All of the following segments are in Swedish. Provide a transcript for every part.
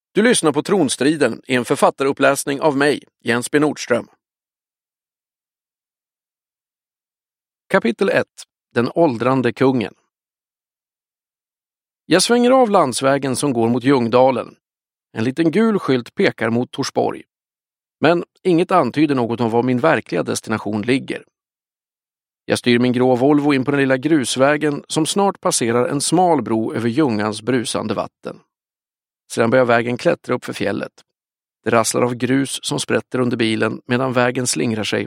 Du lyssnar på Tronstriden i en författaruppläsning av mig, Jens B. Nordström. Kapitel 1. Den åldrande kungen. Jag svänger av landsvägen som går mot Ljungdalen. En liten gul skylt pekar mot Torsborg. Men inget antyder något om var min verkliga destination ligger. Jag styr min grå Volvo in på den lilla grusvägen som snart passerar en smal bro över Ljungans brusande vatten. Sedan börjar vägen klättra upp för fjället. Det rasslar av grus som sprätter under bilen medan vägen slingrar sig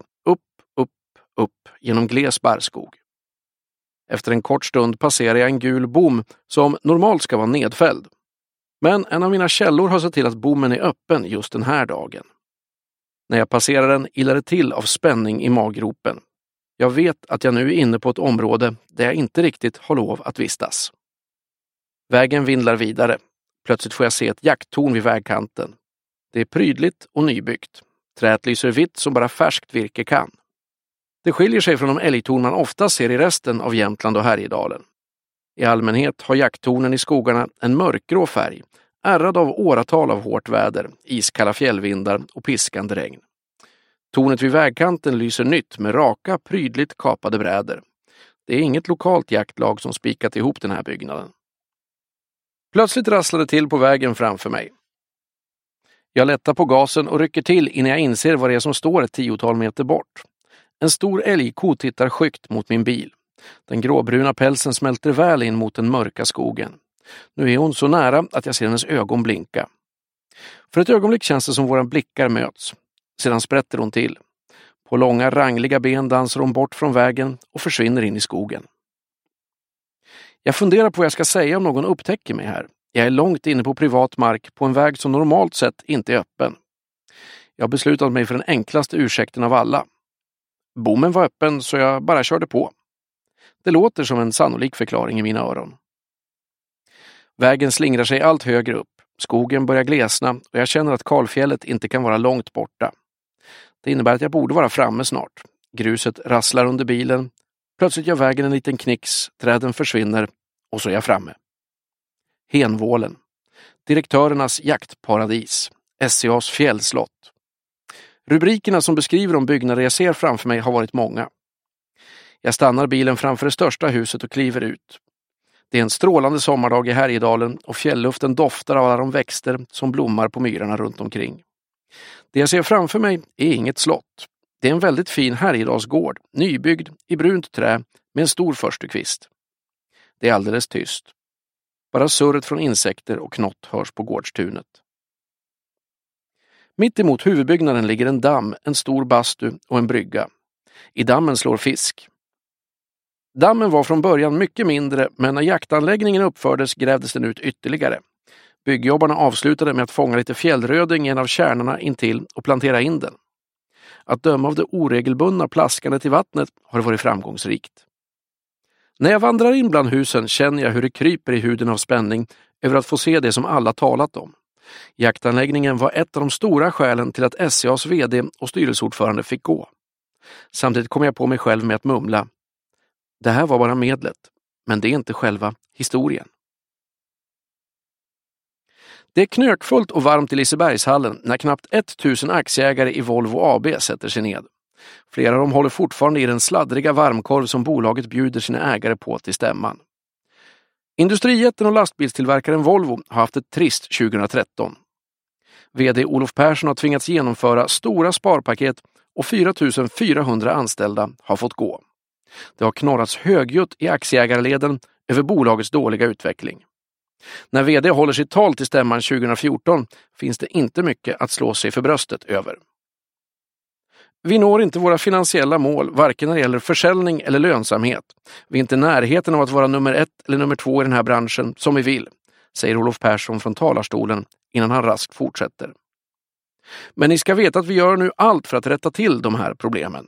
upp genom gles barrskog. Efter en kort stund passerar jag en gul bom som normalt ska vara nedfälld. Men en av mina källor har sett till att bommen är öppen just den här dagen. När jag passerar den illar det till av spänning i maggropen. Jag vet att jag nu är inne på ett område där jag inte riktigt har lov att vistas. Vägen vindlar vidare. Plötsligt får jag se ett jakttorn vid vägkanten. Det är prydligt och nybyggt. Träet lyser vitt som bara färskt virke kan. Det skiljer sig från de älgtorn man ofta ser i resten av Jämtland och Härjedalen. I allmänhet har jakttornen i skogarna en mörkgrå färg, ärrad av åratal av hårt väder, iskalla fjällvindar och piskande regn. Tornet vid vägkanten lyser nytt med raka, prydligt kapade bräder. Det är inget lokalt jaktlag som spikat ihop den här byggnaden. Plötsligt rasslar det till på vägen framför mig. Jag lättar på gasen och rycker till innan jag inser vad det är som står ett 10-tal meter bort. En stor älgko tittar skyggt mot min bil. Den gråbruna pälsen smälter väl in mot den mörka skogen. Nu är hon så nära att jag ser hennes ögon blinka. För ett ögonblick känns det som våra blickar möts. Sedan sprätter hon till. På långa rangliga ben dansar hon bort från vägen och försvinner in i skogen. Jag funderar på vad jag ska säga om någon upptäcker mig här. Jag är långt inne på privat mark på en väg som normalt sett inte är öppen. Jag har beslutat mig för den enklaste ursäkten av alla. Bommen var öppen så jag bara körde på. Det låter som en sannolik förklaring i mina öron. Vägen slingrar sig allt högre upp. Skogen börjar glesna och jag känner att kalfjället inte kan vara långt borta. Det innebär att jag borde vara framme snart. Gruset rasslar under bilen. Plötsligt gör vägen en liten knix, träden försvinner och så är jag framme. Henvålen. Direktörernas jaktparadis. SCA:s fjällslott. Rubrikerna som beskriver de byggnader jag ser framför mig har varit många. Jag stannar bilen framför det största huset och kliver ut. Det är en strålande sommardag i Härjedalen och fjällluften doftar av alla de växter som blommar på myrarna runt omkring. Det jag ser framför mig är inget slott. Det är en väldigt fin Härjedalsgård, nybyggd i brunt trä med en stor förstukvist. Det är alldeles tyst. Bara surret från insekter och knott hörs på gårdstunet. Mitt emot huvudbyggnaden ligger en damm, en stor bastu och en brygga. I dammen slår fisk. Dammen var från början mycket mindre, men när jaktanläggningen uppfördes grävdes den ut ytterligare. Byggjobbarna avslutade med att fånga lite fjällröding i en av kärnorna intill och plantera in den. Att döma av det oregelbundna plaskandet i vattnet har det varit framgångsrikt. När jag vandrar in bland husen känner jag hur det kryper i huden av spänning över att få se det som alla talat om. Jaktanläggningen var ett av de stora skälen till att SCA:s vd och styrelseordförande fick gå. Samtidigt kom jag på mig själv med att mumla. Det här var bara medlet, men det är inte själva historien. Det är knökfullt och varmt i Lisebergshallen när knappt 1000 aktieägare i Volvo AB sätter sig ned. Flera av dem håller fortfarande i den sladdriga varmkorv som bolaget bjuder sina ägare på till stämman. Industrijätten och lastbilstillverkaren Volvo har haft ett trist 2013. VD Olof Persson har tvingats genomföra stora sparpaket och 4400 anställda har fått gå. Det har knorrats högljutt i aktieägarleden över bolagets dåliga utveckling. När vd håller sitt tal till stämman 2014 finns det inte mycket att slå sig för bröstet över. Vi når inte våra finansiella mål, varken när det gäller försäljning eller lönsamhet. Vi är inte i närheten av att vara nummer 1 eller nummer 2 i den här branschen som vi vill, säger Olof Persson från talarstolen innan han raskt fortsätter. Men ni ska veta att vi gör nu allt för att rätta till de här problemen.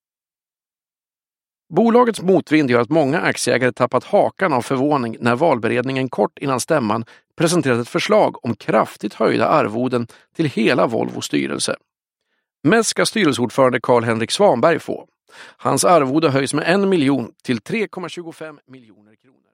Bolagets motvind gör att många aktieägare tappat hakan av förvåning när valberedningen kort innan stämman presenterat ett förslag om kraftigt höjda arvoden till hela Volvos styrelse. Mest ska styrelseordförande Carl-Henrik Svanberg få. Hans arvode höjs med 1 miljon till 3,25 miljoner kronor.